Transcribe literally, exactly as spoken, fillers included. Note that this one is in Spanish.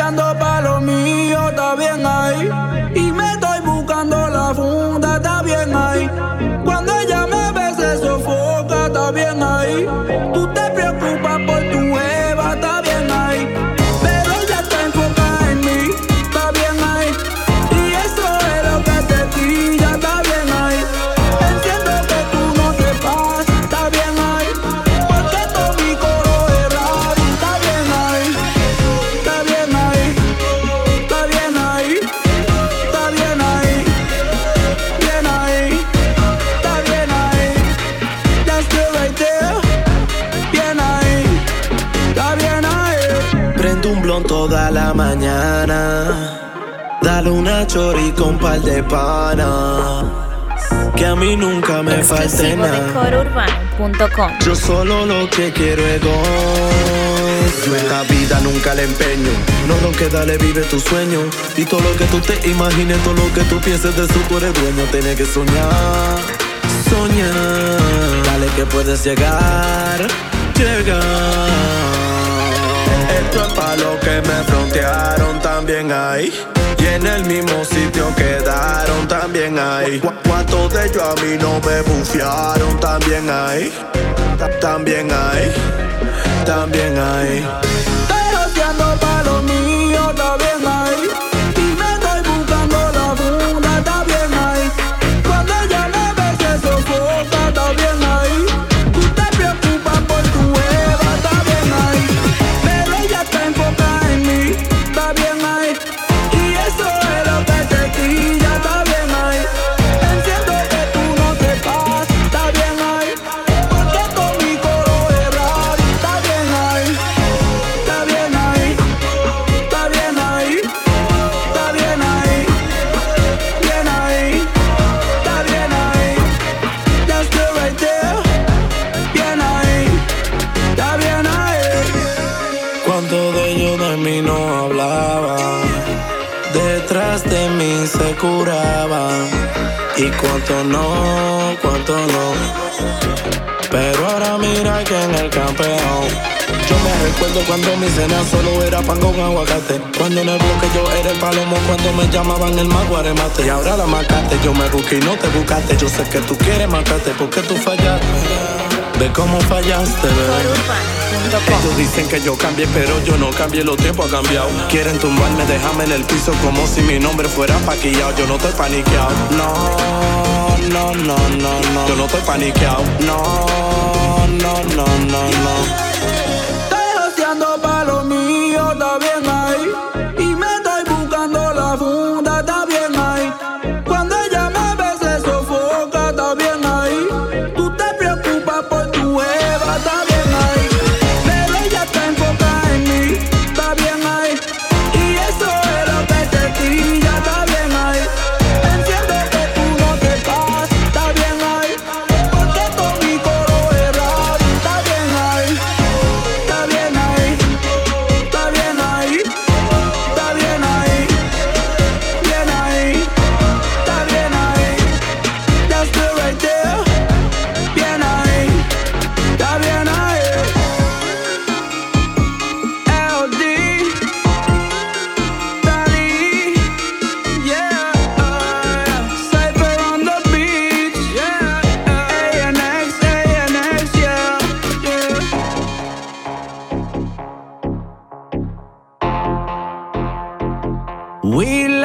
ando pa' lo mío, está bien ahí. Y me estoy buscando la funda, está bien ahí. Cuando ella me ve se sofoca, está bien ahí. Tú te preocupas por tu Eva, está bien ahí. Pero ella está enfocada en mí, está bien ahí. Y eso es lo que te pilla, está bien ahí. Entiendo que tú no te pasas, está bien ahí. Porque todo mi coro es raro, está bien ahí. Está bien ahí, está bien ahí. Está bien ahí, bien ahí. Está bien ahí. That's good right there. Bien ahí, está bien ahí. Prendo un blon toda la mañana. Dale una chori con par de pana. Que a mí nunca me falte Exclusivo de nada. coro urbano punto com. Yo solo lo que quiero es gozo. Esta vida nunca le empeño. No lo que dale, vive tu sueño. Y todo lo que tú te imagines, todo lo que tú pienses de eso, tú eres dueño. Tienes que soñar, soñar. Dale que puedes llegar, llegar. Esto es pa' lo que me frontearon también ahí. Y en el mismo sitio quedaron también ahí. Cu- ¿Cuántos de ellos a mí no me bufiaron también ahí? Ta- También ahí, también ahí. Estoy joseando pa' lo mío, está bien ahí. Y me estoy buscando la funda, está bien ahí. Cuando ella me ve se sofoca, está bien ahí. Tú te preocupas por tu Eva, está bien ahí. Pero ella está enfocada en mí, está bien ahí. Y eso es lo que te pilla, está bien ahí. Entiendo que tú no te pasas, está bien ahí. Porque todo mi coro es raro, está bien ahí. Está bien ahí, está bien ahí. Está bien ahí, bien ahí. Está bien ahí. That's good right there. Bien ahí, está bien ahí. ¿Cuántos de ellos de mí no hablaban? Detrás de mí se curaban. Y cuánto no, cuánto no. Pero ahora mira que en el campeón. Yo me recuerdo cuando mi cena solo era pan con aguacate. Cuando en el bloque yo era el palomo, cuando me llamaban el maguaremate. Y ahora la macate, yo me busqué y no te buscaste. Yo sé que tú quieres matarte, ¿por qué tú fallaste? Ve cómo fallaste, coro bebé. urbano punto com. Ellos dicen que yo cambié, pero yo no cambié, los tiempos han cambiado. Quieren tumbarme, déjame en el piso como si mi nombre fuera paquillado. Yo no estoy paniqueado, no, no, no, no, no. Yo no estoy paniqueado, no, no, no, no, no. Estoy joseando pa' lo mío, está bien ahí. Y me estoy buscando la funda, está bien ahí. Cuando ella me ve se sofoca, está bien ahí. Tú te preocupas por tu Eva, está bien ahí. Pero ella está enfocada en mí, está bien ahí. Y eso es lo que te pilla, está bien ahí. Entiendo que tú no te pasas, está bien ahí. Porque todo mi coro es raro, está bien ahí. Está bien ahí, está bien ahí. Está bien ahí, bien ahí. Está bien ahí. That's good right there. Bien ahí, está bien ahí. L D, Dali, yeah. Cypher on the beach, yeah. A N X, A N X, yeah, yeah. We